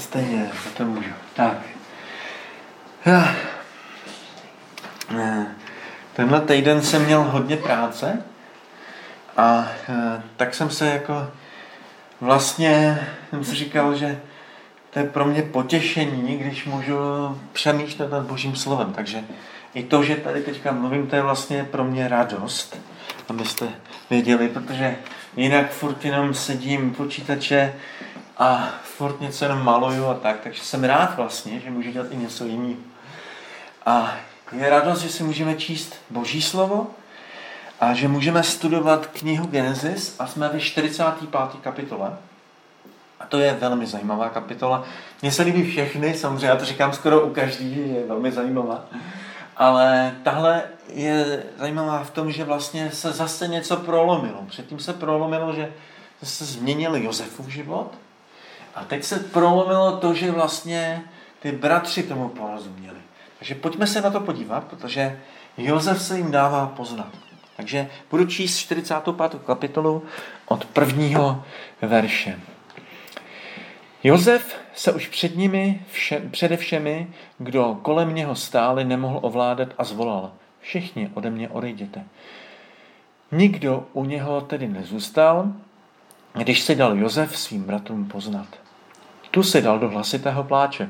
stejně, to můžu. Tak. Tenhle týden jsem měl hodně práce a tak jsem se jako vlastně jsem si říkal, že to je pro mě potěšení, když můžu přemýšlet nad Božím slovem. Takže i to, že tady teďka mluvím, to je vlastně pro mě radost, abyste věděli, protože jinak furt jenom sedím počítače a furt něco jenom maluju a tak, takže jsem rád vlastně, že můžu dělat i něco jiného. A je radost, že si můžeme číst Boží slovo a že můžeme studovat knihu Genesis a jsme ve 45. kapitole. A to je velmi zajímavá kapitola. Mně se líbí všechny, samozřejmě já to říkám skoro u každý, je velmi zajímavá. Ale tahle je zajímavá v tom, že vlastně se zase něco prolomilo. Předtím se prolomilo, že se změnil Josefův život. A teď se prolomilo to, že vlastně ty bratři tomu porozuměli. Takže pojďme se na to podívat, protože Josef se jim dává poznat. Takže budu číst 45. kapitolu od 1. verše. Josef se už před nimi, přede všemi, kdo kolem něho stáli, nemohl ovládat a zvolal: všichni ode mě odejděte. Nikdo u něho tedy nezůstal, když se dal Josef svým bratrům poznat. Tu se dal do hlasitého pláče.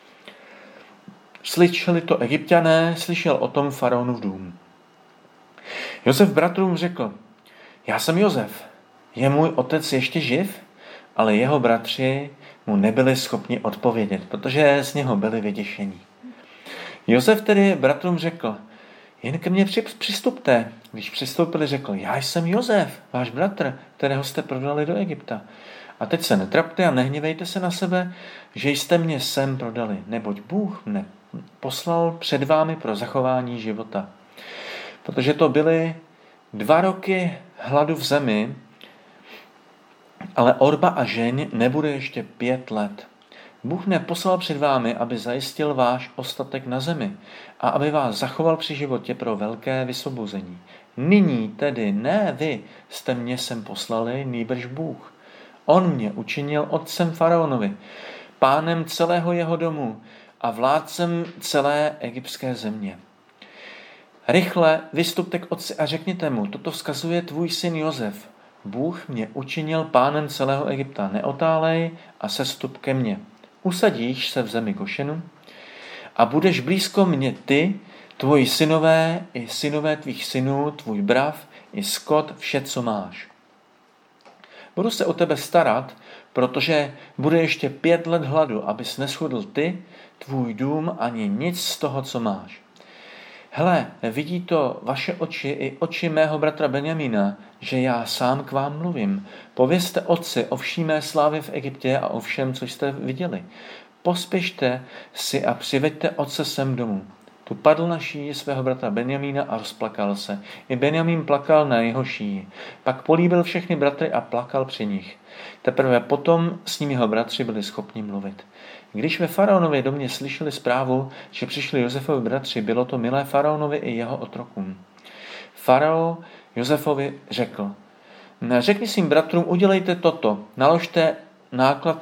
Slyšeli to Egypťané, slyšel o tom faraonův dům. Josef bratrům řekl: já jsem Josef, je můj otec ještě živ? Ale jeho bratři mu nebyli schopni odpovědět, protože z něho byli vyděšení. Josef tedy bratrům řekl: jen ke mně přistupte. Když přistoupili, řekl: já jsem Josef, váš bratr, kterého jste prodali do Egypta. A teď se netrapte a nehněvejte se na sebe, že jste mě sem prodali, neboť Bůh mne poslal před vámi pro zachování života. Protože to byly 2 roky hladu v zemi, ale orba a žeň nebude ještě 5 let. Bůh mne poslal před vámi, aby zajistil váš ostatek na zemi a aby vás zachoval při životě pro velké vysvobození. Nyní tedy ne vy jste mě sem poslali, nýbrž Bůh. On mě učinil otcem faraonovi, pánem celého jeho domu a vládcem celé egyptské země. Rychle vystupte k otci a řekněte mu: toto vzkazuje tvůj syn Josef. Bůh mě učinil pánem celého Egypta. Neotálej a sestup ke mně. Usadíš se v zemi Gošenu a budeš blízko mě ty, tvoji synové i synové tvých synů, tvůj brav i skot, vše, co máš. Budu se o tebe starat, protože bude ještě 5 let hladu, abys neschudl ty, tvůj dům ani nic z toho, co máš. Hele, vidí to vaše oči i oči mého bratra Benjamína, že já sám k vám mluvím. Povězte otci o vší mé slávě v Egyptě a o všem, co jste viděli. Pospěšte si a přiveďte otce sem domů. Tu padl na šíji svého bratra Benjamína a rozplakal se. I Benjamín plakal na jeho šíji. Pak políbil všechny bratry a plakal při nich. Teprve potom s ním jeho bratři byli schopni mluvit. Když ve faraonově domě slyšeli zprávu, že přišli Josefovi bratři, bylo to milé faraonovi i jeho otrokům. Farao Josefovi řekl: řekni svým bratrům, udělejte toto, naložte náklad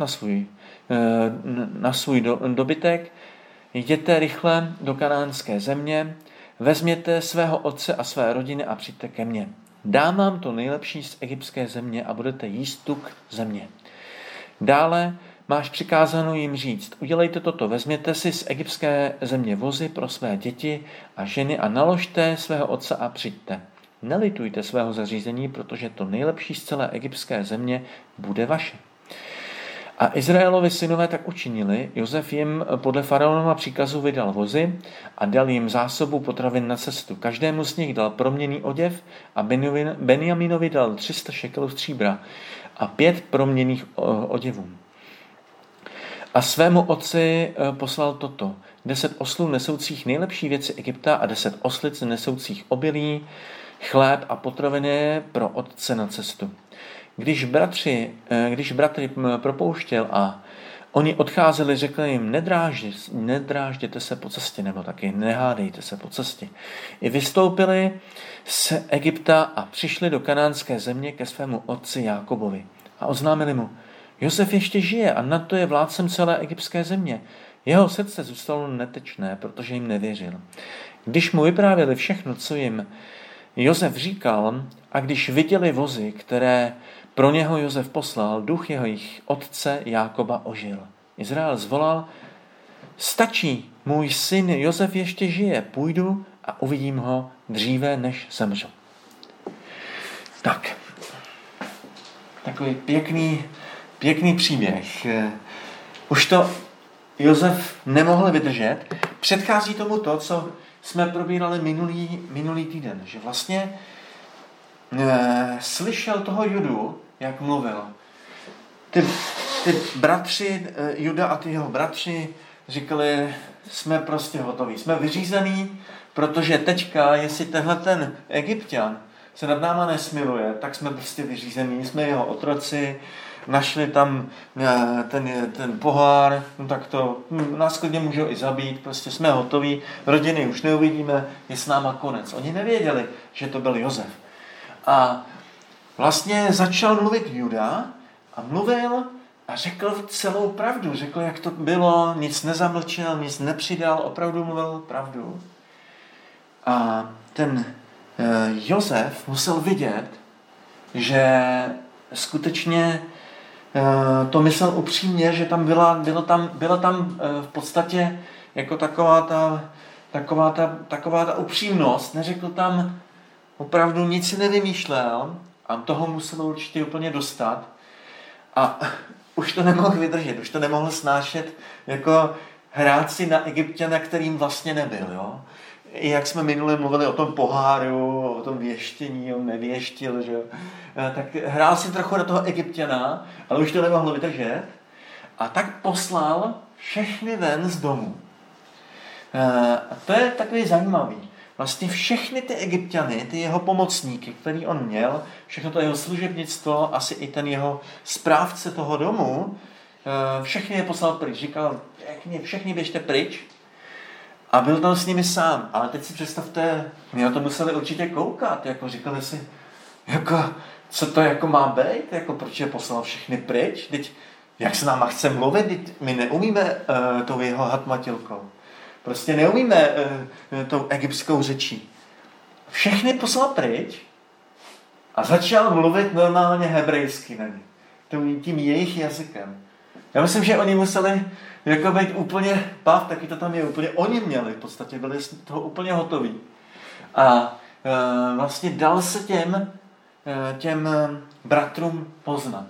na svůj dobytek, jděte rychle do kanánské země, vezměte svého otce a své rodiny a přijďte ke mně. Dám vám to nejlepší z egyptské země a budete jíst tuk země. Dále máš přikázáno jim říct: udělejte toto, vezměte si z egyptské země vozy pro své děti a ženy a naložte svého otce a přijďte. Nelitujte svého zařízení, protože to nejlepší z celé egyptské země bude vaše. A Izraelovi synové tak učinili. Josef jim podle faraonova příkazu vydal vozy a dal jim zásobu potravin na cestu. Každému z nich dal proměnný oděv a Benjaminovi dal 300 šekelů stříbra a 5 proměnných oděvů. A svému otci poslal toto: 10 oslů nesoucích nejlepší věci Egypta a 10 oslic nesoucích obilí, chléb a potraviny pro otce na cestu. Když bratry propouštěl a oni odcházeli, řekl jim: nedrážděte se po cestě, nebo taky nehádejte se po cestě. I vystoupili z Egypta a přišli do kanánské země ke svému otci Jákobovi. A oznámili mu: Josef ještě žije a na to je vládcem celé egyptské země. Jeho srdce zůstalo netečné, protože jim nevěřil. Když mu vyprávěli všechno, co jim Josef říkal, a když viděli vozy, které pro něho Josef poslal, duch jejich otce Jákoba ožil. Izrael zvolal: stačí, můj syn Josef ještě žije, půjdu a uvidím ho dříve, než zemřu. Tak, takový pěkný příběh. Už to Josef nemohl vydržet. Předchází tomu to, co jsme probírali minulý týden, že vlastně slyšel toho Judu, jak mluvil. Ty bratři, Juda a ty jeho bratři říkali, jsme prostě hotoví, jsme vyřízený, protože teďka, jestli tenhle ten Egypťan se nad náma nesmiluje, tak jsme prostě vyřízený, jsme jeho otroci, našli tam ten pohár, no tak to nás klidně můžou i zabít, prostě jsme hotoví, rodiny už neuvidíme, je s náma konec. Oni nevěděli, že to byl Josef. A vlastně začal mluvit Juda a mluvil a řekl celou pravdu. Řekl, jak to bylo, nic nezamlčel, nic nepřidal, opravdu mluvil pravdu. A ten Josef musel vidět, že skutečně to myslel upřímně, že tam byla tam v podstatě jako taková ta upřímnost. Neřekl tam opravdu nic si nevymýšlel a toho musel určitě úplně dostat. A už to nemohl vydržet, už to nemohl snášet jako hrát si na Egypťana, kterým vlastně nebyl. Jo? I jak jsme minule mluvili o tom poháru, o tom věštění, on nevěštil, že? Tak hrál si trochu na toho Egypťana, ale už to nemohl vydržet. A tak poslal všechny ven z domu. A to je takový zajímavý. Vlastně všechny ty Egypťany, ty jeho pomocníky, který on měl, všechno to jeho služebnictvo, asi i ten jeho správce toho domu, všechny je poslal pryč. Říkal, všechny běžte pryč. A byl tam s nimi sám. Ale teď si představte, my na to museli určitě koukat. Jako říkali si, jako, co to jako má být? Jako, proč je poslal všechny pryč? Teď, jak se náma chce mluvit? Teď my neumíme tou jeho hatmatilkou. Prostě neumíme tou egyptskou řečí. Všechny poslal pryč a začal mluvit normálně hebrejsky na ně. Tím jejich jazykem. Já myslím, že oni museli jako být úplně taky to tam je úplně. Oni měli v podstatě, byli z toho úplně hotoví. A vlastně dal se těm bratrům poznat.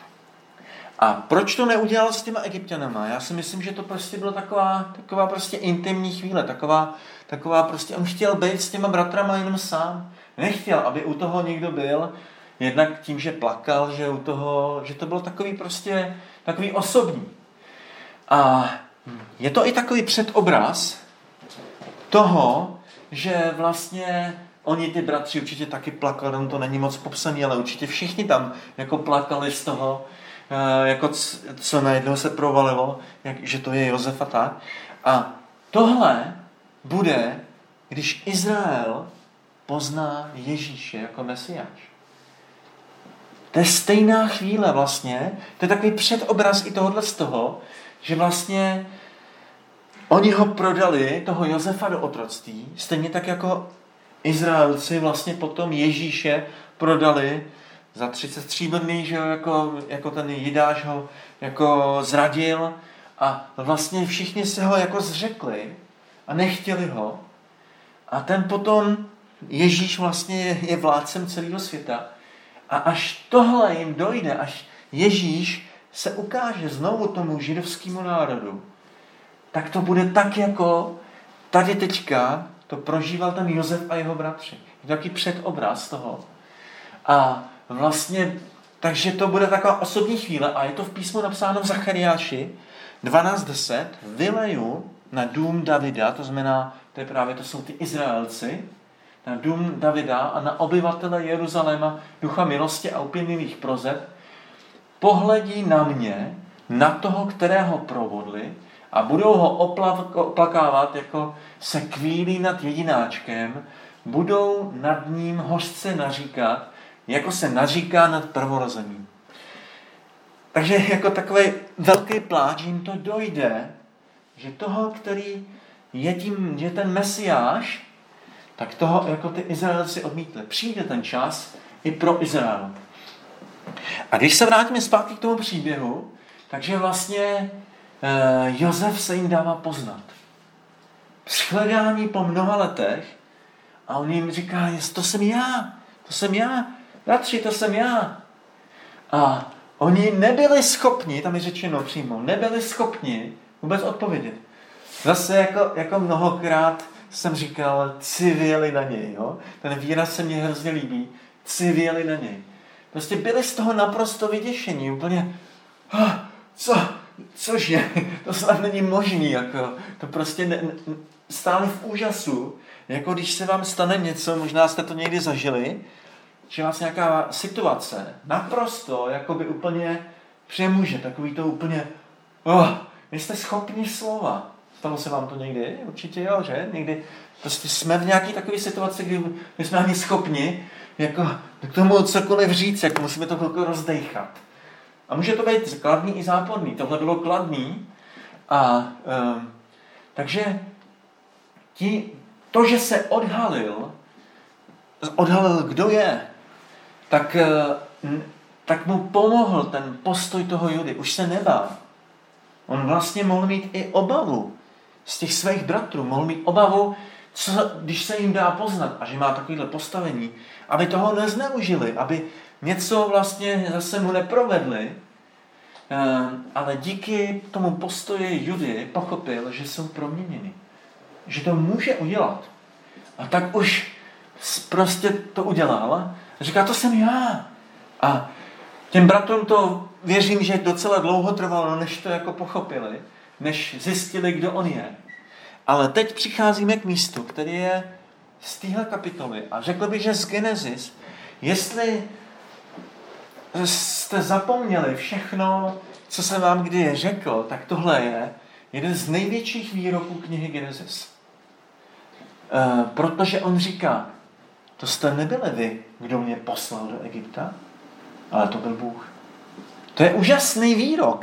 A proč to neudělal s těma Egypťanama? Já si myslím, že to prostě byla taková prostě intimní chvíle, taková prostě, on chtěl být s těma bratrama jenom sám. Nechtěl, aby u toho někdo byl, jednak tím, že plakal, že to bylo takový osobní. A je to i takový předobraz toho, že vlastně oni ty bratři určitě taky plakali, on to není moc popsaný, ale určitě všichni tam jako plakali z toho, jako co najednou se provalilo, že to je Josef a tak. A tohle bude, když Izrael pozná Ježíše jako Mesiáš. To je stejná chvíle vlastně, to je takový předobraz i tohohle z toho, že vlastně oni ho prodali, toho Josefa, do otroctví, stejně tak jako Izraelci vlastně potom Ježíše prodali za 30 stříbrný, že jako ten Jidáš ho jako zradil a vlastně všichni se ho jako zřekli a nechtěli ho. A ten potom, Ježíš vlastně je vládcem celého světa. A až tohle jim dojde, až Ježíš se ukáže znovu tomu židovskému národu, tak to bude tak jako tady teďka to prožíval ten Josef a jeho bratři. Je to takový předobraz toho. A vlastně, takže to bude taková osobní chvíle a je to v písmu napsáno v Zachariáši 12:10. Vyleju na dům Davida, to znamená, to jsou ty Izraelci, na dům Davida a na obyvatele Jeruzaléma ducha milosti a upěnlivých prozeb, pohledí na mě, na toho, kterého provodli a budou ho oplakávat, jako se kvílí nad jedináčkem, budou nad ním hořce naříkat, jako se naříká nad prvorozeným. Takže jako takový velký pláč jim to dojde, že toho, který je ten Mesiáš, tak toho jako ty Izraelci odmítli. Přijde ten čas i pro Izrael. A když se vrátíme zpátky k tomu příběhu, takže vlastně Josef se jim dává poznat. Shledání po mnoha letech a on jim říká, to jsem já, bratři, to jsem já. A oni nebyli schopni, tam je řečeno přímo, nebyli schopni vůbec odpovědět. Zase jako mnohokrát jsem říkal, civěli na něj. Jo? Ten výraz se mně hrozně líbí. Civěli na něj. Prostě byli z toho naprosto vyděšení. Úplně, cože? To snad není možný. Jako, to prostě stáli v úžasu. Jako když se vám stane něco, možná jste to někdy zažili, že vás nějaká situace naprosto jakoby úplně přemůže. Takový to úplně, nejste schopni slova. Stalo se vám to někdy? Určitě jo, že? Někdy prostě jsme v nějaké takové situaci, kdy jsme ani schopni jako k tomu cokoliv říct, jako musíme to chvilku rozdejchat. A může to být kladný i záporný. Tohle bylo kladný. A takže to, že se odhalil, kdo je, tak mu pomohl ten postoj toho Judy. Už se nebál. On vlastně mohl mít i obavu z těch svých bratrů. Mohl mít obavu, když se jim dá poznat a že má takovéhle postavení, aby toho nezneužili, aby něco vlastně zase mu neprovedli, ale díky tomu postoji Judy pochopil, že jsou proměněni. Že to může udělat. A tak už prostě to udělal. A říká, to jsem já. A těm bratrům to věřím, že docela dlouho trvalo, než to jako pochopili, než zjistili, kdo on je. Ale teď přicházíme k místu, který je z téhle kapitoly. A řekl bych, že z Genesis, jestli jste zapomněli všechno, co jsem vám kdy řekl, tak tohle je jeden z největších výroků knihy Genesis. Protože on říká, to jste nebyli vy, kdo mě poslal do Egypta, ale to byl Bůh. To je úžasný výrok.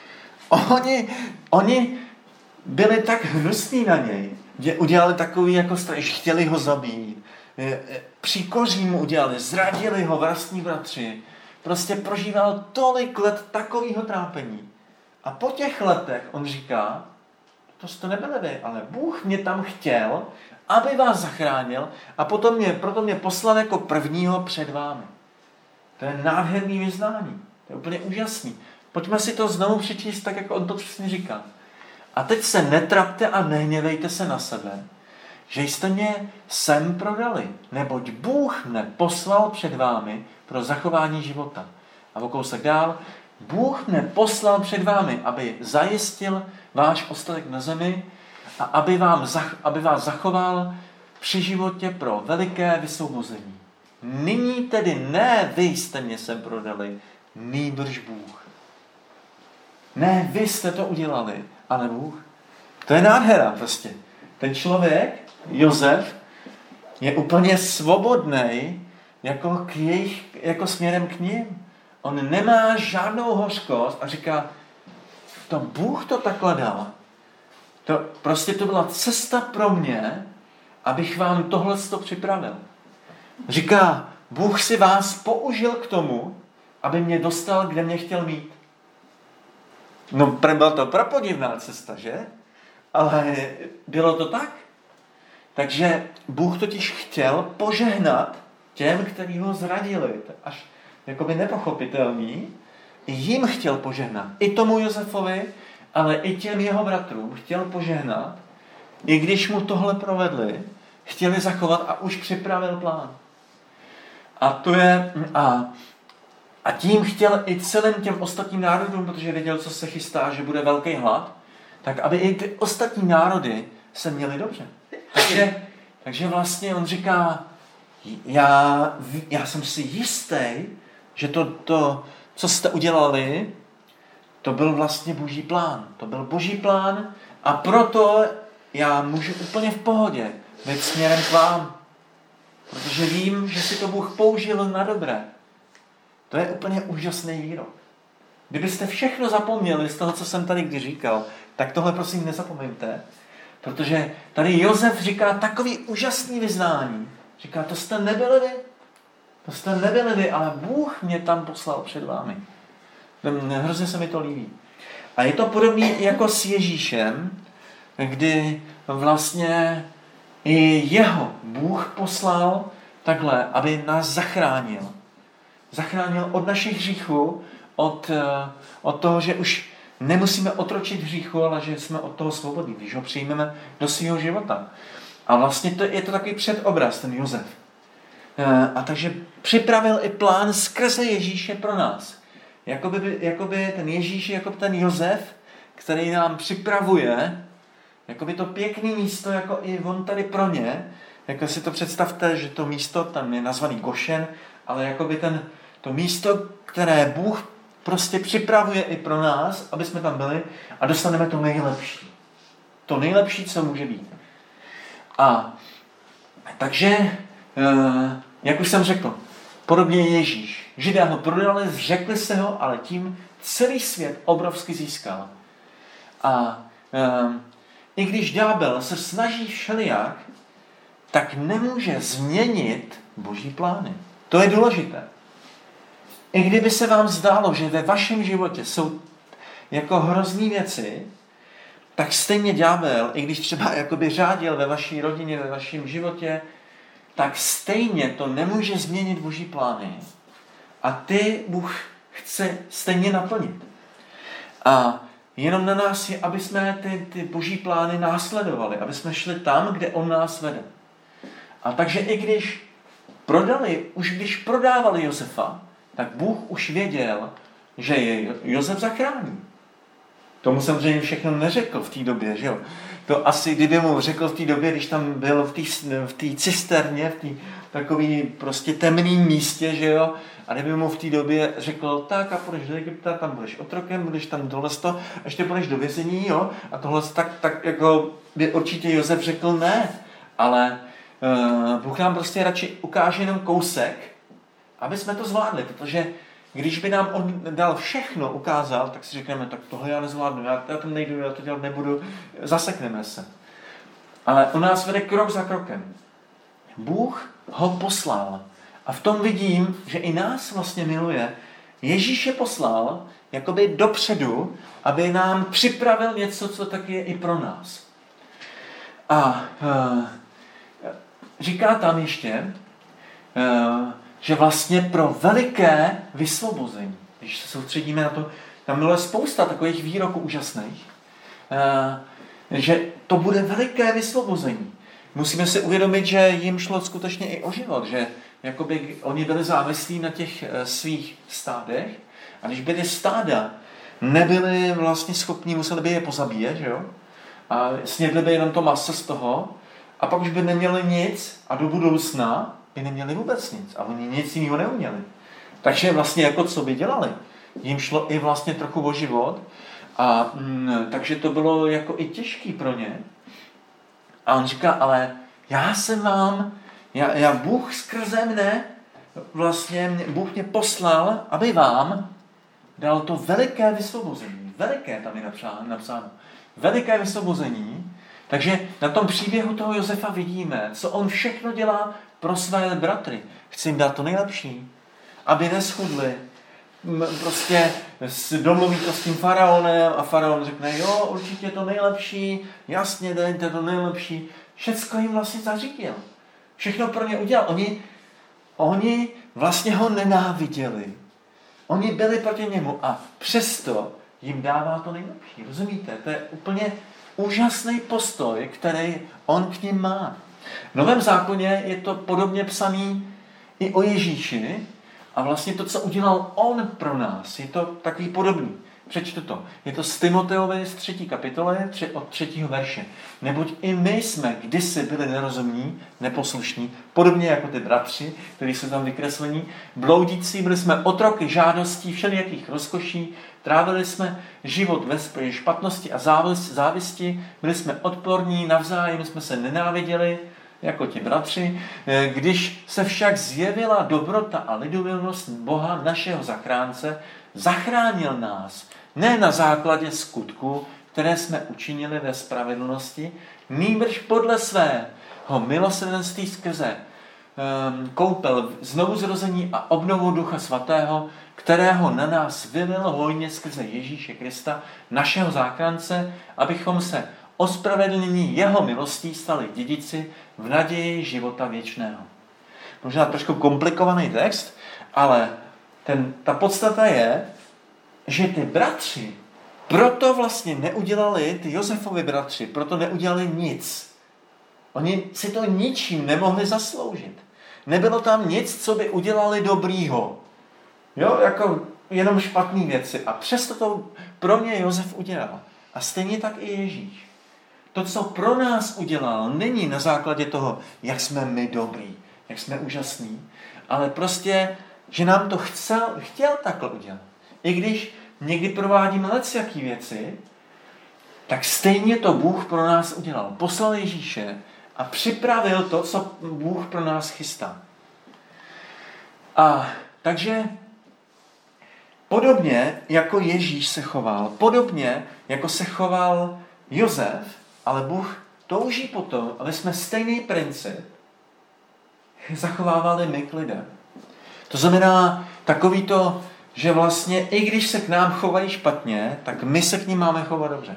Oni byli tak hnusní na něj, že udělali takový jako strach, že chtěli ho zabít. Příkoří mu udělali, zradili ho vlastní bratři. Prostě prožíval tolik let takového trápení. A po těch letech on říká, to jste nebyli vy, ale Bůh mě tam chtěl, aby vás zachránil a proto mě poslal jako prvního před vámi. To je nádherný vyznání. To je úplně úžasný. Pojďme si to znovu přečíst tak, jako on to přesně říká. A teď se netrapte a nehněvejte se na sebe, že jste mě sem prodali, neboť Bůh mne poslal před vámi pro zachování života. A o kousek dál, Bůh mne poslal před vámi, aby zajistil váš ostatek na zemi a aby vás zachoval při životě pro veliké vysvobození. Nyní tedy ne vy jste mě sem prodali, nýbrž Bůh. Ne vy jste to udělali, ale Bůh. To je nádhera prostě. Ten člověk, Josef, je úplně svobodný jako směrem k ním. On nemá žádnou hořkost a říká, to Bůh to takhle dal. To byla cesta pro mě, abych vám tohleto připravil. Říká, Bůh si vás použil k tomu, aby mě dostal, kde mě chtěl mít. No, byla to prapodivná cesta, že? Ale bylo to tak. Takže Bůh totiž chtěl požehnat těm, kteří ho zradili. Až jakoby nepochopitelný. I jim chtěl požehnat. I tomu Josefovi, ale i těm jeho bratrům chtěl požehnat. I když mu tohle provedli, chtěli zachovat a už připravil plán. A tím chtěl i celým těm ostatním národům, protože věděl, co se chystá, že bude velký hlad, tak aby i ty ostatní národy se měly dobře. Takže vlastně on říká, já jsem si jistý, že to, co jste udělali, to byl vlastně Boží plán. To byl Boží plán a proto já můžu úplně v pohodě být směrem k vám. Protože vím, že si to Bůh použil na dobré. To je úplně úžasný výrok. Kdybyste všechno zapomněli z toho, co jsem tady kdy říkal, tak tohle prosím nezapomeňte, protože tady Josef říká takový úžasný vyznání. Říká, to jste nebyli vy, ale Bůh mě tam poslal před vámi. Hrozně se mi to líbí. A je to podobné jako s Ježíšem, kdy vlastně i jeho Bůh poslal takhle, aby nás zachránil. Zachránil od našich hříchů, od toho, že už nemusíme otročit hříchu, ale že jsme od toho svobodní, když ho přijmeme do svého života. A vlastně je to takový předobraz, ten Josef. A takže připravil i plán skrze Ježíše pro nás. Jakoby ten Ježíš je jako ten Josef, který nám připravuje jakoby to pěkné místo, jako i on tady pro ně. Jako si to představte, že to místo tam je nazvaný Gošen, ale jakoby to místo, které Bůh prostě připravuje i pro nás, aby jsme tam byli a dostaneme to nejlepší. To nejlepší, co může být. A takže, jak už jsem řekl, podobně Ježíš. Židé ho prodali, zřekli se ho, ale tím celý svět obrovsky získal. A i když ďábel se snaží všelijak, tak nemůže změnit Boží plány. To je důležité. I kdyby se vám zdálo, že ve vašem životě jsou jako hrozný věci, tak stejně ďábel, i když třeba jakoby řádil ve vaší rodině, ve vašem životě, tak stejně to nemůže změnit Boží plány. A ty Bůh chce stejně naplnit. A jenom na nás je, aby jsme ty Boží plány následovali, aby jsme šli tam, kde on nás vede. A takže i když když prodávali Josefa, tak Bůh už věděl, že je Josef zachrání. Tomu samozřejmě všechno neřekl v té době, že jo. To asi, kdyby mu řekl v té době, když tam byl v té cisterně, v té takový prostě temným místě, že jo, a kdyby mu v té době řekl, tak a půjdeš do Egypta, tam budeš otrokem, budeš tam dole a ještě půjdeš do vězení, jo, a tohle tak jako by určitě Josef řekl ne, ale Bůh nám prostě radši ukáže jenom kousek, aby jsme to zvládli, protože když by nám on dal všechno, ukázal, tak si řekneme, tak tohle já nezvládnu, já tam nejdu, já to dělat nebudu, zasekneme se. Ale on nás vede krok za krokem. Bůh ho poslal. A v tom vidím, že i nás vlastně miluje. Ježíš je poslal jakoby dopředu, aby nám připravil něco, co taky je i pro nás. A říká tam ještě, že vlastně pro veliké vysvobození, když se soustředíme na to, tam bylo spousta takových výroků úžasných, že to bude veliké vysvobození. Musíme si uvědomit, že jim šlo skutečně i o život, že jakoby oni byli závislí na těch svých stádech a když by ty stáda nebyli vlastně schopní, museli by je pozabíjet, že jo? A snědli by jenom to maso z toho a pak už by neměli nic a do budoucna by neměli vůbec nic a oni nic jiného neuměli. Takže vlastně jako co by dělali? Jim šlo i vlastně trochu o život a takže to bylo jako i těžký pro ně. A on říká, ale já jsem vám, Bůh skrze mne, vlastně Bůh mě poslal, aby vám dal to veliké vysvobození. Veliké tam je napsáno. Veliké vysvobození. Takže na tom příběhu toho Josefa vidíme, co on všechno dělá pro své bratry. Chce jim dát to nejlepší, aby neschudli. Prostě domluví to s tím faraonem a faraon řekne, jo, určitě to nejlepší, jasně, dejte to nejlepší. Všecko jim vlastně zařídil. Všechno pro ně udělal. Oni vlastně ho nenáviděli. Oni byli proti němu a přesto jim dává to nejlepší. Rozumíte? To je úplně úžasný postoj, který on k nim má. V Novém zákoně je to podobně psaný i o Ježíši a vlastně to, co udělal on pro nás, je to takový podobný. Přečtu to. Je to z Timoteovy z 3. kapitoly od 3. verše. Neboť i my jsme kdysi byli nerozumní, neposlušní, podobně jako ty bratři, kteří jsou tam vykreslení, bloudící, byli jsme otroky žádostí, všelijakých rozkoší, trávili jsme život ve špatnosti a závisti, byli jsme odporní, navzájem jsme se nenáviděli, jako ti bratři. Když se však zjevila dobrota a lidověrnost Boha, našeho zachránce, zachránil nás ne na základě skutku, které jsme učinili ve spravedlnosti, nýbrž podle svého milosrdenství skrze koupel znovuzrození a obnovu Ducha Svatého, kterého na nás vylil hojně skrze Ježíše Krista, našeho záchránce, abychom se ospravedlnění jeho milostí stali dědici v naději života věčného. Možná trošku komplikovaný text, ale ta podstata je, že ty bratři proto vlastně neudělali, ty Josefovi bratři, proto neudělali nic. Oni si to ničím nemohli zasloužit. Nebylo tam nic, co by udělali dobrýho. Jo, jako jenom špatné věci. A přesto to pro mě Josef udělal. A stejně tak i Ježíš. To, co pro nás udělal, není na základě toho, jak jsme my dobrý, jak jsme úžasní, ale prostě, že nám to chtěl takhle udělat. I když někdy provádíme lecjaký věci, tak stejně to Bůh pro nás udělal. Poslal Ježíše a připravil to, co Bůh pro nás chystá. A takže podobně jako Ježíš se choval, podobně jako se choval Josef, ale Bůh touží potom, aby jsme stejný princip zachovávali my k lidem. To znamená takový to, že vlastně i když se k nám chovají špatně, tak my se k ním máme chovat dobře.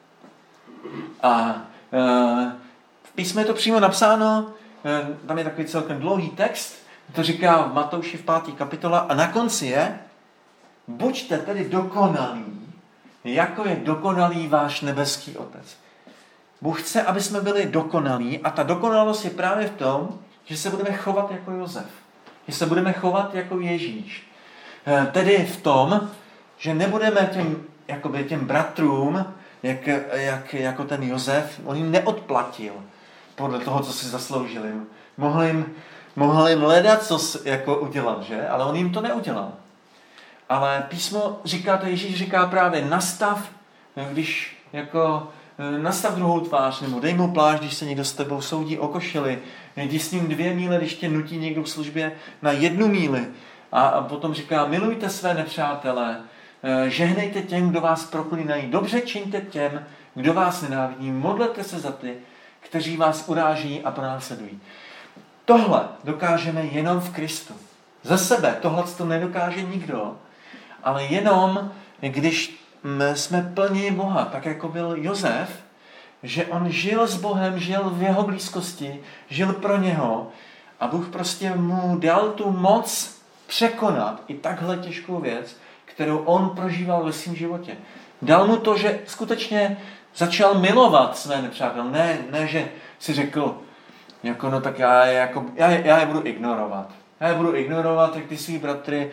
A v písmu je to přímo napsáno, tam je takový celkem dlouhý text, to říká v Matouši v 5. kapitola a na konci je: buďte tedy dokonalí, jako je dokonalý váš nebeský Otec. Bůh chce, aby jsme byli dokonalí a ta dokonalost je právě v tom, že se budeme chovat jako Josef. Že se budeme chovat jako Ježíš. Tedy v tom, že nebudeme těm bratrům, jako ten Josef, on jim neodplatil podle toho, co si zasloužili. Mohl jim hledat, co jako udělat, že? Ale on jim to neudělal. Ale písmo říká, to Ježíš říká právě nastav, když jako nastav druhou tvář, nebo dej mu plášť, když se někdo s tebou soudí o košili, jdi s ním 2 míle, když tě nutí někdo k službě na 1 míli. A potom říká, milujte své nepřátele, žehnejte těm, kdo vás proklínají, dobře čiňte těm, kdo vás nenávidí, modlete se za ty, kteří vás uráží a pronásledují. Tohle dokážeme jenom v Kristu. Za sebe tohle to nedokáže nikdo, ale jenom, když jsme plní Boha, tak jako byl Josef, že on žil s Bohem, žil v jeho blízkosti, žil pro něho a Bůh prostě mu dal tu moc překonat i takhle těžkou věc, kterou on prožíval ve svém životě. Dal mu to, že skutečně začal milovat své nepřátele. Ne, že si řekl, jako, no tak já je budu ignorovat. Já je budu ignorovat, jak ty svý bratry,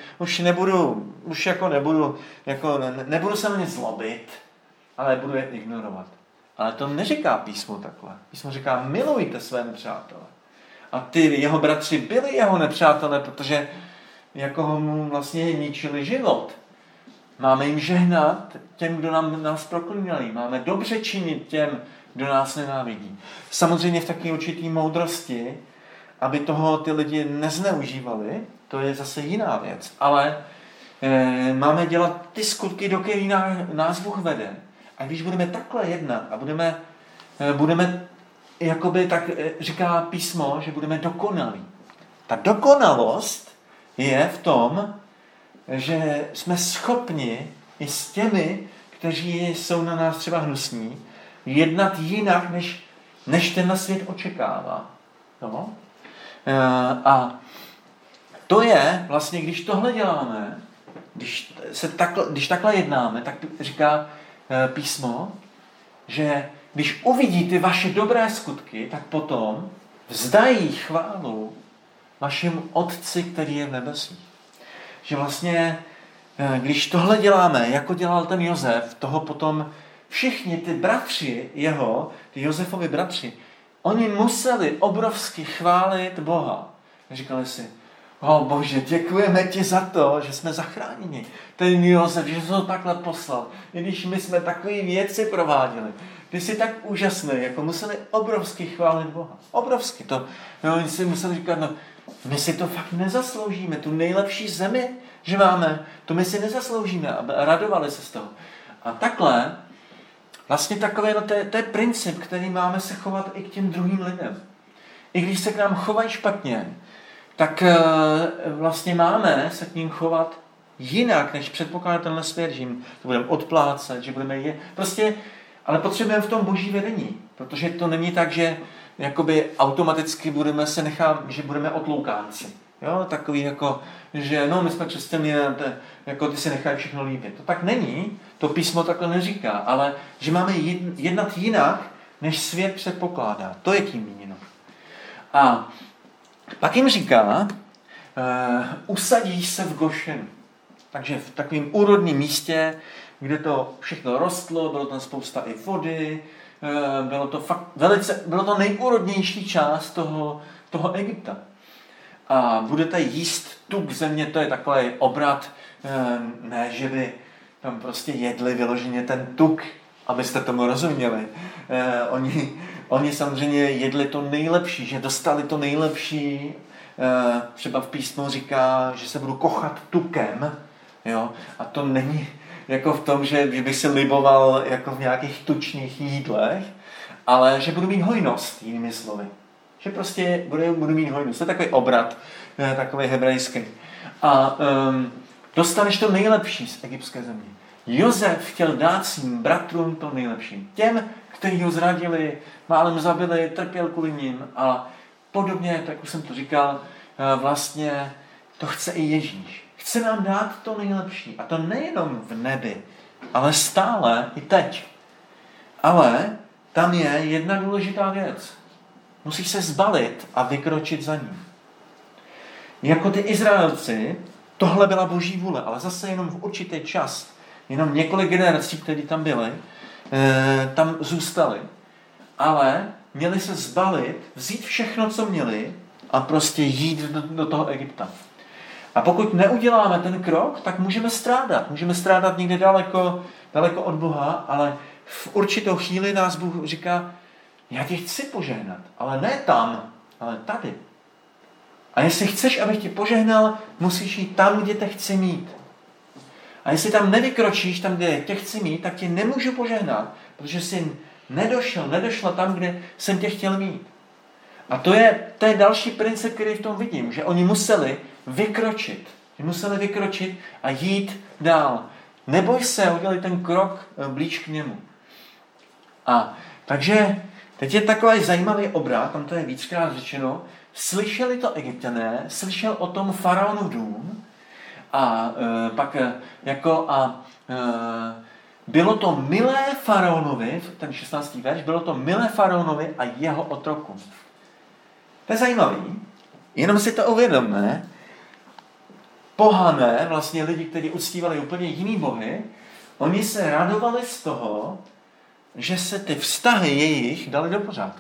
nebudu se na ně zlobit, ale budu je ignorovat. Ale to neříká písmo takhle. Písmo říká, milujte své nepřátele. A ty jeho bratři byli jeho nepřátelé, protože jako mu vlastně ničili život. Máme jim žehnat těm, kdo nás proklínali. Máme dobře činit těm, kdo nás nenávidí. Samozřejmě v takové určitý moudrosti, aby toho ty lidi nezneužívali, to je zase jiná věc. Ale máme dělat ty skutky, do kterých nás Bůh vede. A když budeme takhle jednat a budeme jakoby tak říká písmo, že budeme dokonalí. Ta dokonalost je v tom, že jsme schopni i s těmi, kteří jsou na nás třeba hnusní, jednat jinak, než ten svět očekává. No? A to je vlastně, když tohle děláme, když takhle jednáme, tak říká písmo, že když uvidí ty vaše dobré skutky, tak potom vzdají chválu vašemu Otci, který je v nebesích. Že vlastně, když tohle děláme, jako dělal ten Josef, toho potom všichni ty bratři jeho, ty Josefovi bratři, oni museli obrovsky chválit Boha. Říkali si, O Bože, děkujeme ti za to, že jsme zachráněni. Ten Josef, že jsi ho takhle poslal. I když my jsme takové věci prováděli. Ty jsi tak úžasný, jako museli obrovsky chválit Boha. Obrovsky to. No, oni si museli říkat, no, my si to fakt nezasloužíme. Tu nejlepší zemi, že máme, to my si nezasloužíme. A radovali se z toho. A takhle, vlastně takové, no, to je princip, který máme se chovat i k těm druhým lidem. I když se k nám chovají špatně, tak vlastně máme se k ním chovat jinak, než předpokládá tenhle svět, že jim to budeme odplácet, že budeme je... Prostě, ale potřebujeme v tom boží vedení, protože to není tak, že jakoby automaticky že budeme otloukánci. Jo, takový jako, že no, my jsme křesťané, jako ty si nechají všechno líbit. To tak není, to písmo takhle neříká, ale že máme jednat jinak, než svět předpokládá. To je tím míněno. A pak jim říká, usadí se v Gošenu. Takže v takovém úrodném místě, kde to všechno rostlo, bylo tam spousta i vody, bylo to nejúrodnější část toho Egypta. A budete jíst tuk země, to je takový obrat, ne, že by tam prostě jedli vyloženě ten tuk, abyste tomu rozuměli. Oni samozřejmě jedli to nejlepší, že dostali to nejlepší. Třeba v písmu říká, že se budu kochat tukem. Jo? A to není jako v tom, že bych se liboval jako v nějakých tučných jídlech, ale že budu mít hojnost, jinými slovy. Že prostě budu mít hojnost. To je takový obrat, takový hebrejský. A dostaneš to nejlepší z egyptské země. Josef chtěl dát svým bratrům to nejlepší. Těm, kteří ho zradili, málem zabili, trpěl kvůli ním a podobně, tak už jsem to říkal, vlastně to chce i Ježíš. Chce nám dát to nejlepší. A to nejenom v nebi, ale stále i teď. Ale tam je jedna důležitá věc. Musíš se zbalit a vykročit za ním. Jako ty Izraelci, tohle byla boží vůle, ale zase jenom v určitý čas, jenom několik generací, které tam byly, tam zůstali. Ale měli se zbalit, vzít všechno, co měli a prostě jít do toho Egypta. A pokud neuděláme ten krok, tak můžeme strádat. Můžeme strádat někde daleko od Boha, ale v určitou chvíli nás Bůh říká, já tě chci požehnat, ale ne tam, ale tady. A jestli chceš, abych tě požehnal, musíš jít tam, kde tě chci mít. A jestli tam nevykročíš, tam, kde tě chci mít, tak tě nemůžu požehnat, protože jsi nedošla tam, kde jsem tě chtěl mít. A to je další princip, který v tom vidím, že oni museli vykročit. A jít dál. Neboj se, udělej ten krok blíž k němu. A takže teď je takový zajímavý obrat, tam to je víckrát řečeno, slyšeli to Egypťané, slyšel o tom faraonův dům a pak bylo to milé faraonovi, ten 16. verš, bylo to milé faraonovi a jeho otrokům. To je zajímavý, jenom si to uvědomme, pohané, vlastně lidi, kteří uctívali úplně jiný bohy, oni se radovali z toho, že se ty vztahy jejich dali do pořádku.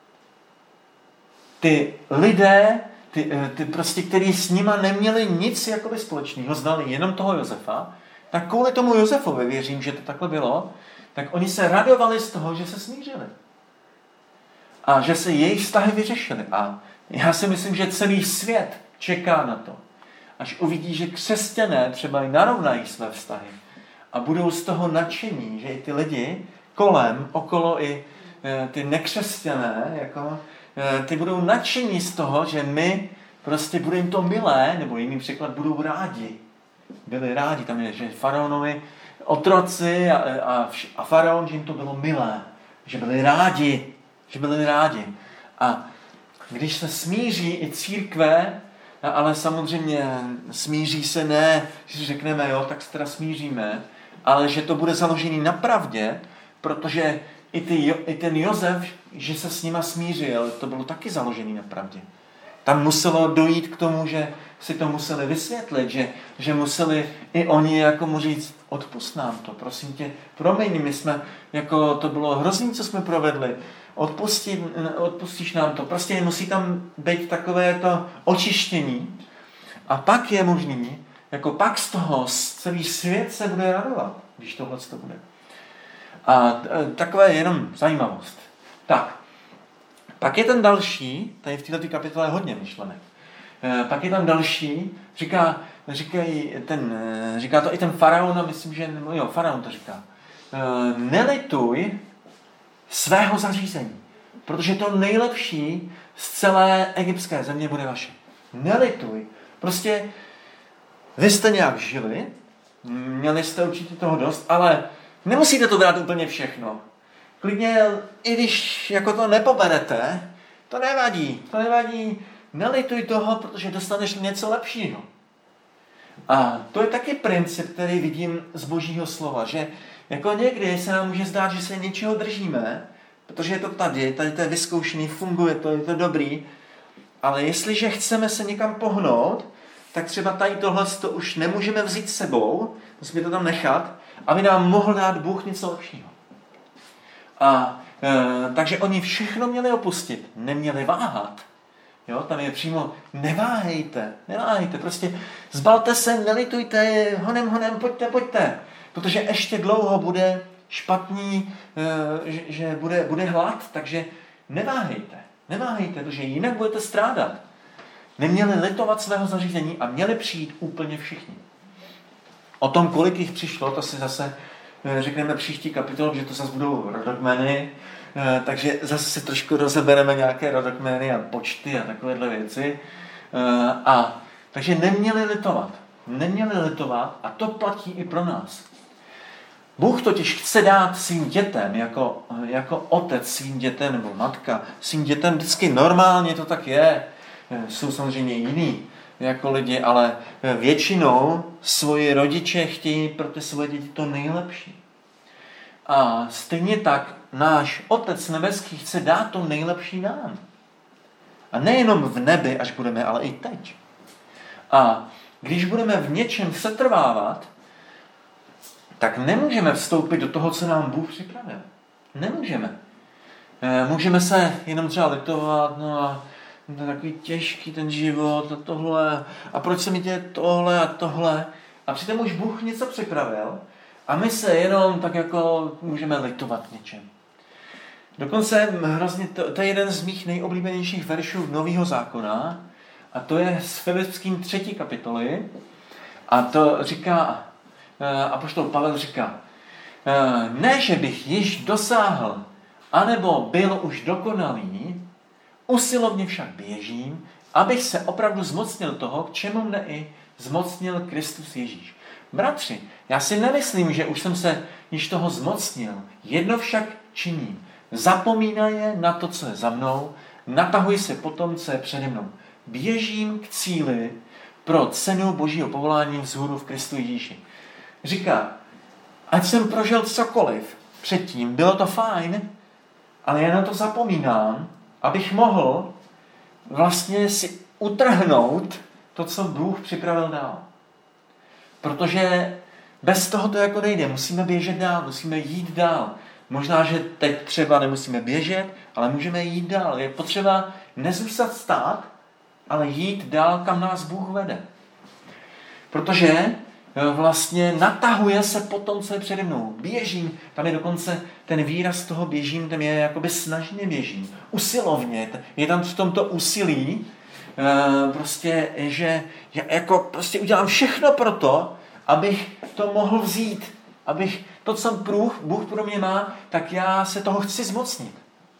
Ty lidé, ty prostě, kteří s nima neměli nic jakoby společného, znali jenom toho Josefa, tak kvůli tomu Josefovi, věřím, že to takhle bylo, tak oni se radovali z toho, že se smířili. A že se jejich vztahy vyřešily. A já si myslím, že celý svět čeká na to. Až uvidí, že křesťané třeba i narovnají své vztahy a budou z toho nadšení, že i ty lidi okolo i ty nekřesťané, ty budou nadšení z toho, že my prostě budeme to milé, nebo jiný příklad, budou rádi. Byli rádi, tam je, že faraonovi otroci a faraon, že jim to bylo milé, že byli rádi. A když se smíří i církve, ale samozřejmě smíří se ne, že si řekneme, jo, tak se teda smíříme, ale že to bude založený na pravdě, protože i ten Josef, že se s nima smířil, to bylo taky založený na pravdě. Tam muselo dojít k tomu, že si to museli vysvětlit, že museli i oni jako mu říct, odpust nám to, prosím tě, promiň, my jsme, jako to bylo hrozný, co jsme provedli, odpustíš nám to. Prostě musí tam být takové to očištění. A pak je možný, jako pak z toho celý svět se bude radovat, když tohle to bude. A takové je jenom zajímavost. Tak, pak je ten další, tady v této kapitole je hodně myšlenek. Pak je tam další, říká to i ten faraon, a myslím, že faraon to říká. Nelituj svého zařízení, protože to nejlepší z celé egyptské země bude vaše. Nelituj. Prostě vy jste nějak žili, měli jste určitě toho dost, ale nemusíte to brát úplně všechno. Klidně, i když jako to nepoberete, to nevadí. Nelituj toho, protože dostaneš něco lepšího. A to je taky princip, který vidím z Božího slova, že jako někdy se nám může zdát, že se něčeho držíme, protože je to tady to je vyzkoušený, funguje to, je to dobrý, ale jestliže chceme se někam pohnout, tak třeba tady tohle to už nemůžeme vzít s sebou, musíme to tam nechat, aby nám mohl dát Bůh něco lepšího. Takže oni všechno měli opustit, neměli váhat. Jo, tam je přímo, neváhejte, prostě zbalte se, nelitujte, honem, pojďte, protože ještě dlouho bude špatný, že bude hlad, takže neváhejte, protože jinak budete strádat. Neměli litovat svého zařízení a měli přijít úplně všichni. O tom, kolik jich přišlo, to si zase řekneme příští kapitol, že to zase budou rodokmeny, takže zase si trošku rozebereme nějaké rodokmény a počty a takovéhle věci. Takže neměli litovat a to platí i pro nás. Bůh totiž chce dát svým dětem, jako otec svým dětem nebo matka svým dětem, vždycky normálně to tak je. Jsou samozřejmě jiní jako lidi, ale většinou svoji rodiče chtějí pro ty svoje děti to nejlepší. A stejně tak náš Otec nebeský chce dát to nejlepší nám. A nejenom v nebi, až budeme, ale i teď. A když budeme v něčem setrvávat, tak nemůžeme vstoupit do toho, co nám Bůh připravil. Nemůžeme. Můžeme se jenom třeba litovat, to je takový těžký ten život a tohle. A proč se mi děje tohle a tohle? A přitom už Bůh něco připravil a my se jenom tak jako můžeme litovat něčem. Dokonce hrozně, to je jeden z mých nejoblíbenějších veršů Nového zákona a to je s Filipským 3. kapitoly a to říká, apoštol Pavel říká, ne, že bych již dosáhl, anebo byl už dokonalý, usilovně však běžím, abych se opravdu zmocnil toho, k čemu mne i zmocnil Kristus Ježíš. Bratři, já si nemyslím, že už jsem se již toho zmocnil. Jedno však činím. Zapomínaje na to, co je za mnou, natahuji se po tom, co je přede mnou. Běžím k cíli pro cenu Božího povolání vzhůru v Kristu Ježíši. Říká, ať jsem prožil cokoliv předtím, bylo to fajn, ale já na to zapomínám, abych mohl vlastně si utrhnout to, co Bůh připravil dál. Protože bez toho to jako nejde. Musíme běžet dál, musíme jít dál. Možná, že teď třeba nemusíme běžet, ale můžeme jít dál. Je potřeba nezůstat stát, ale jít dál, kam nás Bůh vede. Protože vlastně natahuje se po tom, co je přede mnou. Běžím, tam je dokonce ten výraz toho běžím, tam je jakoby snažně běžím, usilovně. Je tam v tomto úsilí, prostě, že já jako prostě udělám všechno pro to, abych to mohl vzít, abych to, co Bůh pro mě má, tak já se toho chci zmocnit.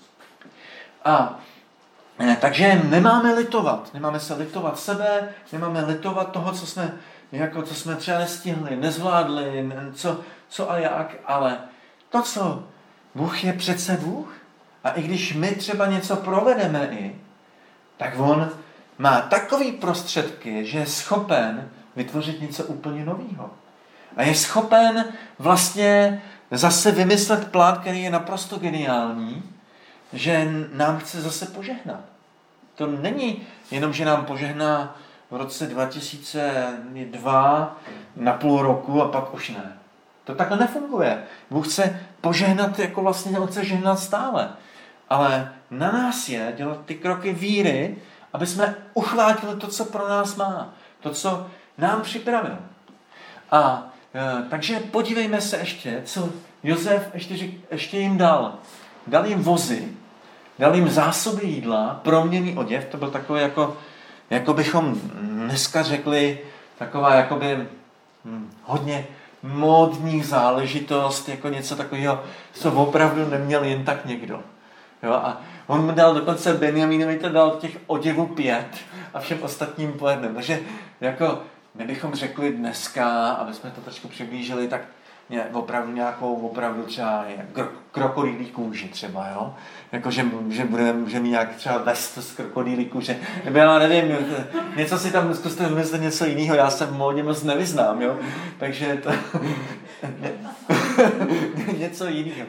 Takže nemáme se litovat sebe, nemáme litovat toho, co jsme třeba nestihli, nezvládli, co a jak, ale to, co Bůh je přece Bůh. A i když my třeba něco provedeme tak on má takový prostředky, že je schopen vytvořit něco úplně nového. A je schopen vlastně zase vymyslet plán, který je naprosto geniální, že nám chce zase požehnat. To není jenom, že nám požehná v roce 2002 na půl roku a pak už ne. To takhle nefunguje. Bůh chce požehnat, jako vlastně on chce žehnat stále. Ale na nás je dělat ty kroky víry, aby jsme uchvátili to, co pro nás má. To, co nám připravil. A takže podívejme se ještě, co Josef ještě jim dal. Dal jim vozy, dal jim zásoby jídla, proměnný oděv, to byl takový jako bychom dneska řekli, taková jakoby hodně módní záležitost, jako něco takového, co opravdu neměl jen tak někdo. Jo? A on mu dal dokonce Benjamínovi to dal těch oděvů 5 a všem ostatním po jednom. Takže jako my bychom řekli dneska, aby jsme to trošku přiblížili, tak opravdu nějakou, opravdu třeba krokodýlí kůži třeba, jo? Jako, že mít nějak třeba vest z krokodýlí kůže. Nebo já nevím, něco si tam zkuste vymyslet něco jiného, já se v módě moc nevyznám, jo? Takže to... něco jiného.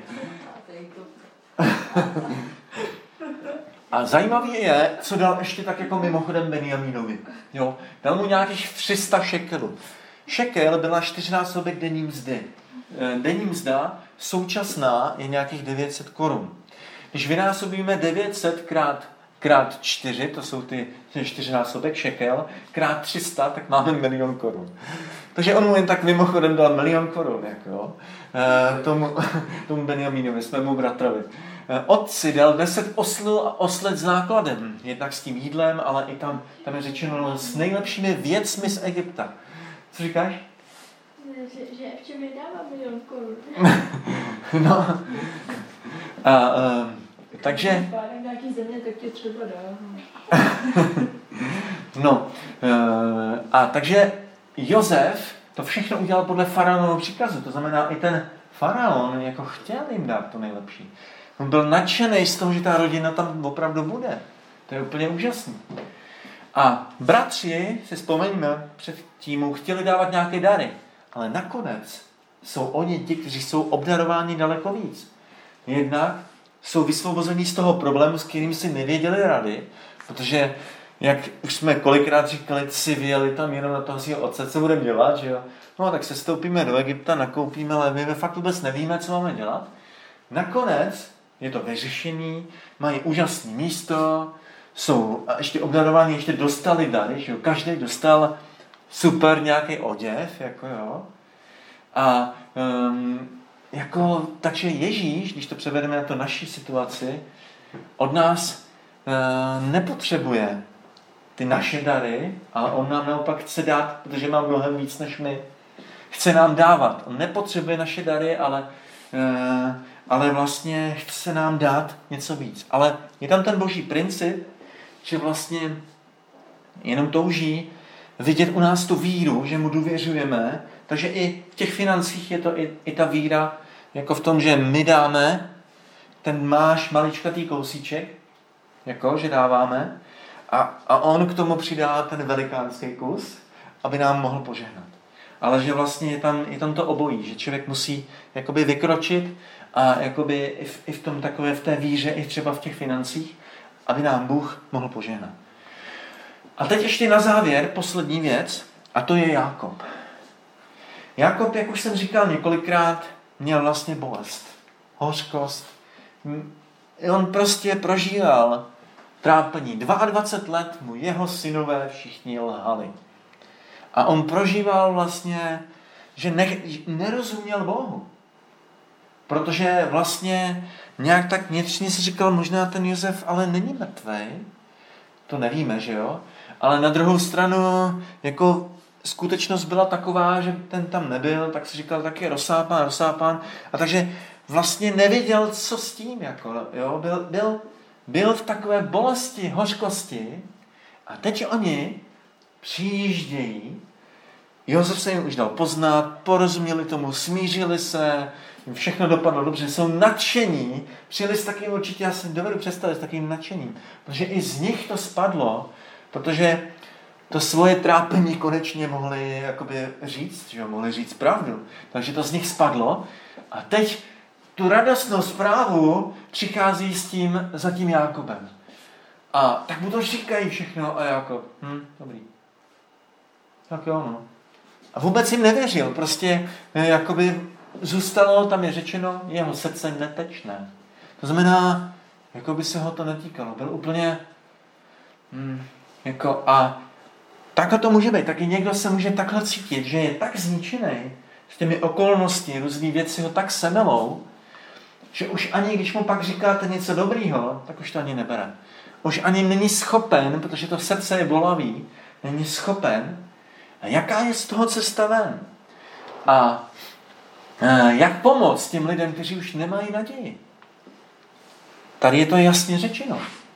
A zajímavý je, co dal ještě tak jako mimochodem Benjamínovi. Jo? Dal mu nějakých 300 šekelů. Šekel byla 4násobek denní mzdy. Denní mzda současná je nějakých 900 korun. Když vynásobíme 900 krát 4, to jsou ty 4násobek šekel, krát 300, tak máme 1 000 000 korun. Takže on mu jen tak mimochodem dal 1 000 000 korun, jako, tomu Benjamínovi, svému bratrovi. Otci dal 10 oslů a oslet s nákladem, jednak s tím jídlem, ale i tam je řečeno s nejlepšími věcmi z Egypta. Co říkáš? Že v čem nedává 1 000 000 korun. No. Takže... Pádem nějaký země, tak tě třeba dá. No. Takže Josef to všechno udělal podle faraonového příkazu. To znamená, i ten faraon jako chtěl jim dát to nejlepší. On byl nadšený z toho, že ta rodina tam opravdu bude. To je úplně úžasný. A bratři, si vzpomeňme, předtím mu chtěli dávat nějaké dary. Ale nakonec jsou oni ti, kteří jsou obdarováni daleko víc. Jednak jsou vysvobození z toho problému, s kterým si nevěděli rady, protože, jak už jsme kolikrát říkali, si vyjeli tam jenom na toho svého otce, co budeme dělat, že jo? No tak se stoupíme do Egypta, nakoupíme, ale my fakt vůbec nevíme, co máme dělat. Nakonec je to vyřešení, mají úžasné místo, jsou a ještě obdarováni, ještě dostali dary, že jo? Každý dostal super nějaký oděv, jako jo. A takže Ježíš, když to převedeme na to naší situaci, od nás nepotřebuje ty naše dary, ale on nám naopak chce dát, protože má mnohem víc než my. Chce nám dávat. On nepotřebuje naše dary, ale vlastně chce nám dát něco víc. Ale je tam ten boží princip, že vlastně jenom touží vidět u nás tu víru, že mu důvěřujeme, takže i v těch financích je to i ta víra, jako v tom, že my dáme ten máš maličkatý kousíček, jako, že dáváme, a on k tomu přidá ten velikánský kus, aby nám mohl požehnat. Ale že vlastně je tam to obojí, že člověk musí jakoby vykročit a jakoby i v tom takové, v té víře, i třeba v těch financích, aby nám Bůh mohl požehnat. A teď ještě na závěr poslední věc, a to je Jákob. Jákob, jak už jsem říkal několikrát, měl vlastně bolest, hořkost. On prostě prožíval trápení. 22 let mu jeho synové všichni lhali. A on prožíval vlastně, že nerozuměl Bohu. Protože vlastně nějak tak vnitřně si říkal, možná ten Josef ale není mrtvej. To nevíme, že jo? Ale na druhou stranu, jako skutečnost byla taková, že ten tam nebyl, tak si říkal, tak je rozsápán. A takže vlastně nevěděl, co s tím, jako, jo? Byl v takové bolesti, hořkosti a teď oni přijíždějí. Josef se jim už dal poznat, porozuměli tomu, smířili se, všechno dopadlo dobře, jsou nadšení, přijeli s takým určitě, já si dovedu představit, s takým nadšením, protože i z nich to spadlo, protože to svoje trápení konečně mohli jakoby říct, že jo, mohli říct pravdu, takže to z nich spadlo a teď tu radostnou zprávu přichází za tím Jákobem. A tak mu to říkají všechno a Jákob, dobrý. Tak jo, no. A vůbec jim nevěřil, prostě jakoby zůstalo, tam je řečeno, jeho srdce netečné. To znamená, jako by se ho to netýkalo. Byl úplně a takhle to může být. Taky někdo se může takhle cítit, že je tak zničený s těmi okolnosti, různý věci ho tak semelou, že už ani když mu pak říkáte něco dobrýho, tak už to ani nebere. Už ani není schopen, protože to srdce je bolavý, není schopen. A jaká je z toho cesta ven? A jak pomoct těm lidem, kteří už nemají naději? Tady je to jasně řečeno.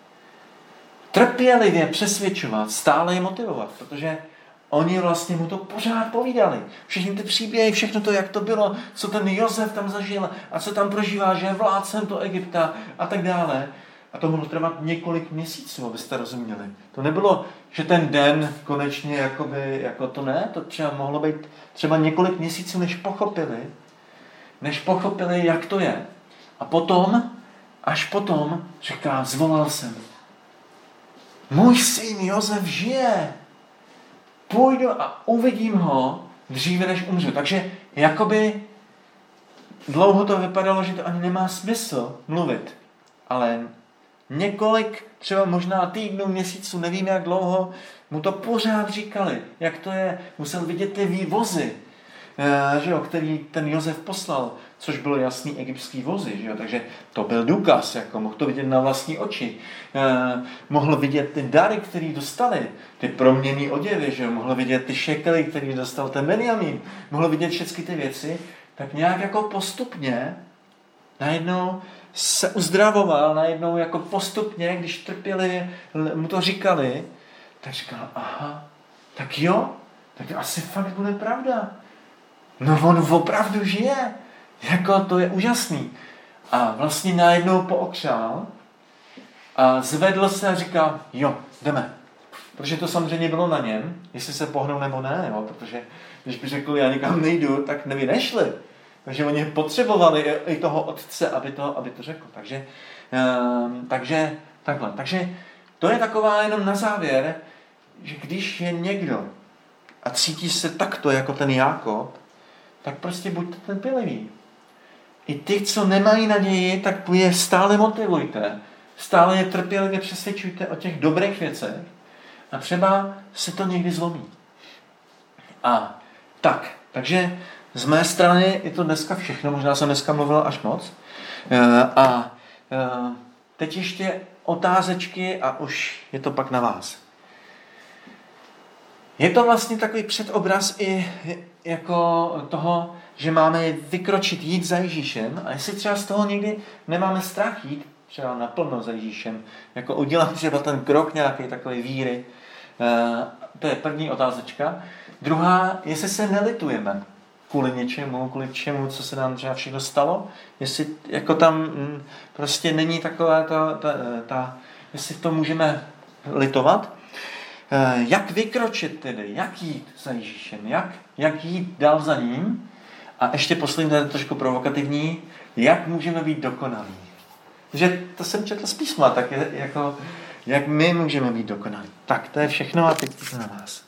Trpělivě přesvědčovat, stále je motivovat, protože oni vlastně mu to pořád povídali. Všechny ty příběhy, všechno to, jak to bylo, co ten Josef tam zažil a co tam prožívá, že je vládcem do Egypta a tak dále. A to mohlo trvat několik měsíců, abyste rozuměli. To nebylo, že ten den konečně jako to ne, to třeba mohlo být třeba několik měsíců, než pochopili, jak to je. A potom, až potom, říká, zvolal jsem. Můj syn Josef žije. Půjdu a uvidím ho dříve, než umřu. Takže jakoby dlouho to vypadalo, že to ani nemá smysl mluvit. Ale několik, třeba možná týdnů, měsíců, nevím jak dlouho, mu to pořád říkali, jak to je. Musel vidět ty vývozy, že jo, který ten Josef poslal, což bylo jasný egyptský vozy, že jo, takže to byl důkaz, jako mohl to vidět na vlastní oči. Mohl vidět ty dary, které dostali, ty proměnné oděvy, že jo, mohl vidět ty šekely, které dostal ten Benjamin, mohl vidět všechny ty věci, tak nějak jako postupně najednou se uzdravoval, najednou jako postupně, když trpěli, mu to říkali, tak říkal, aha, tak jo, tak to asi fakt bude pravda. No on opravdu žije. Jako to je úžasný. A vlastně najednou pookřál a zvedl se a říkal, jo, jdeme. Protože to samozřejmě bylo na něm, jestli se pohnou nebo ne, jo? Protože když by řekl, já nikam nejdu, tak nevy nešli. Takže oni potřebovali i toho otce, aby to řekl. Takže takhle. Takže to je taková jenom na závěr, že když je někdo a cítí se takto jako ten Jákob, tak prostě buďte trpěliví. I ty, co nemají naději, tak je stále motivujte. Stále je trpělivě přesvědčujte o těch dobrých věcech a třeba se to někdy zlomí. A takže z mé strany je to dneska všechno, možná jsem dneska mluvil až moc. Teď ještě otázečky a už je to pak na vás. Je to vlastně takový předobraz i jako toho, že máme vykročit, jít za Ježíšem a jestli třeba z toho někdy nemáme strach jít třeba naplno za Ježíšem, jako udělat třeba ten krok nějaký takový víry, to je první otázečka. Druhá, jestli se nelitujeme kvůli něčemu, kvůli čemu, co se nám třeba všechno stalo, jestli jako tam prostě není taková jestli to můžeme litovat. Jak vykročit tedy, jak jít za Ježíšem, jak jít dál za ním a ještě poslední, to je trošku provokativní, jak můžeme být dokonalí. Že to jsem četl z písma, tak je jako, jak my můžeme být dokonalí. Tak, to je všechno a teď to na vás.